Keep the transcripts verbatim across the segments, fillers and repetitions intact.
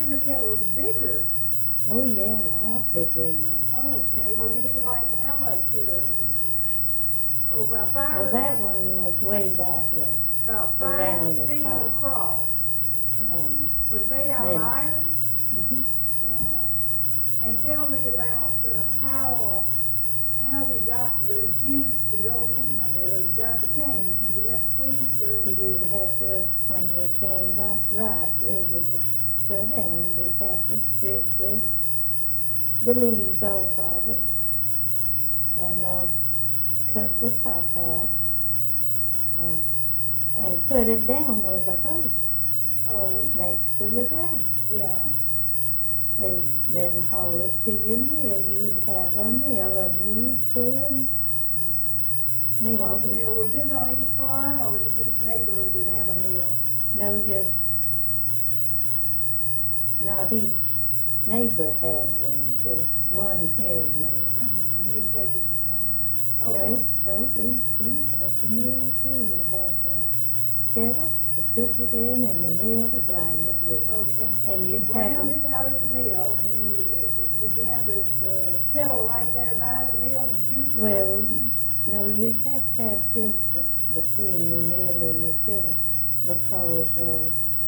sugar kettle was bigger. Oh yeah, a lot bigger than that. Okay, well you mean like how much? Uh, oh, about five. Well, that one was way that way. About around five the feet top. across. And was made out then, of iron. mhm. Yeah. And tell me about uh, how uh, how you got the juice to go in there. Though you got the cane, and you'd have to squeeze the. You'd have to, when your cane got right, ready to cut down, you'd have to strip the the leaves off of it and uh, cut the top out and and cut it down with a hoe Oh. next to the ground. Yeah. And then haul it to your mill. You'd have a mill, a mule pulling mill. On the mill. Was this on each farm, or was it each neighborhood that would have a mill? No, just not each neighbor had one, just one here and there. Mm-hmm. And you'd take it to somewhere. Okay. No, no, we, we had the mill too. We had that kettle to cook it in and the mill to grind it with. Okay. And you you'd ground have it out at the mill, and then you, uh, would you have the, the kettle right there by the mill, and the juice? Well, you, no, you'd have to have distance between the mill and the kettle because uh,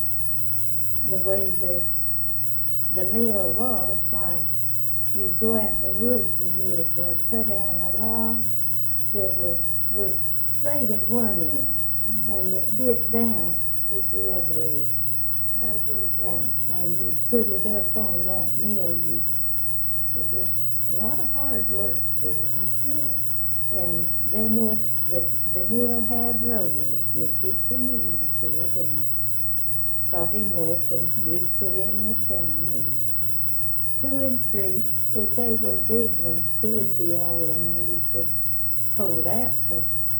the way the the mill was, why, you'd go out in the woods and you'd uh, cut down a log that was was straight at one end, mm-hmm. and that dipped down at the other end. And that was where the kettle. And and you'd put it up on that mill. You, it was a lot of hard work to it. I'm sure. And then it the the mill had rollers. You'd hitch a mule to it and start him up, and you'd put in the cane. Two and three, if they were big ones, two would be all the mule could hold out to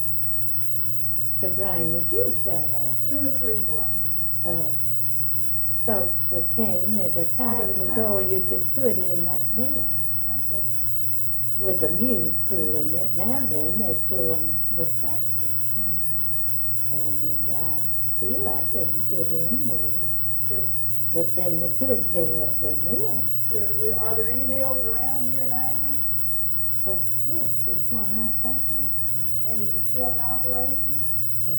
to grind the juice out of. Two or three what now? Uh, stalks of cane at a time at a was time. all you could put in that mill. I see. With a mule pulling it. Now then, they pull them with tractors. Mm-hmm. And uh, I feel like they can put in more. Sure. But then they could tear up their mill. Sure. I- Are there any mills around here now? Uh, yes, there's one right back at you. And is it still in operation? Uh,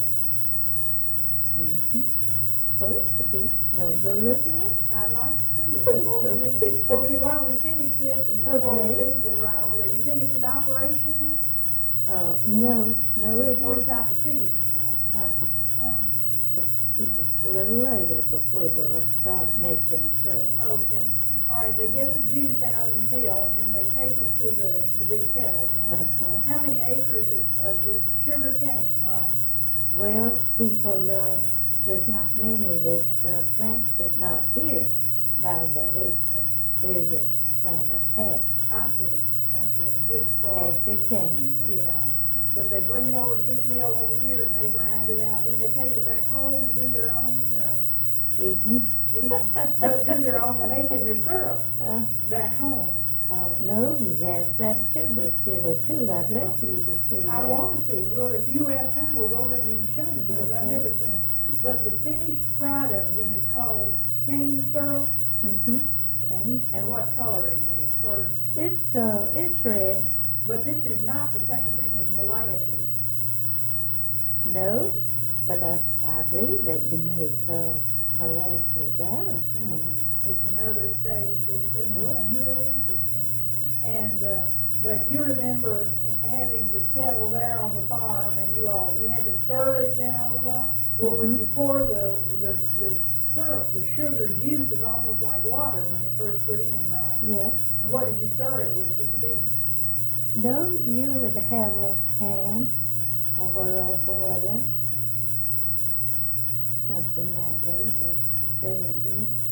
mm-hmm. Supposed to be. You want to go look at it? I'd like to see it Let's before go we see leave. it. Okay, why don't we finish this and before we Okay. leave, we're right over there. You think it's in operation now? Uh, no, no it Oh, it's isn't. not the season now? Uh-uh. Uh, It's a little later before they'll Right. start making syrup. okay. All right, they get the juice out in the mill, and then they take it to the, the big kettles. Uh-huh. How many acres of, of this sugar cane, right? Well, people don't, there's not many that uh, plants it, not here by the acre. They just plant a patch, I see, I see, just for, patch of cane. yeah. But they bring it over to this mill over here, and they grind it out, and then they take it back home and do their own, uh, Eating. eat- but do their own, making their syrup Uh, back home. uh, no, he has that sugar kettle too. I'd love for you to see I that. want to see it. Well, if you have time, we'll go there and you can show me, because I've Okay. never seen it. But the finished product then is called cane syrup, Mm-hmm. Cane and syrup. what color is it? Or, It's, uh, it's red. but this is not the same thing as molasses. No, but I, I believe they can make, uh, molasses out of cane. It's another stage of cooking. Well, that's Mhm. real interesting. And, uh, but you remember ha- having the kettle there on the farm, and you all, you had to stir it then all the while? Well, would Mhm. you pour the, the, the syrup, the sugar juice is almost like water when it's first put in, right? Yeah. And what did you stir it with? Just a big, No, you would have a pan or a boiler, something that way to stir it with.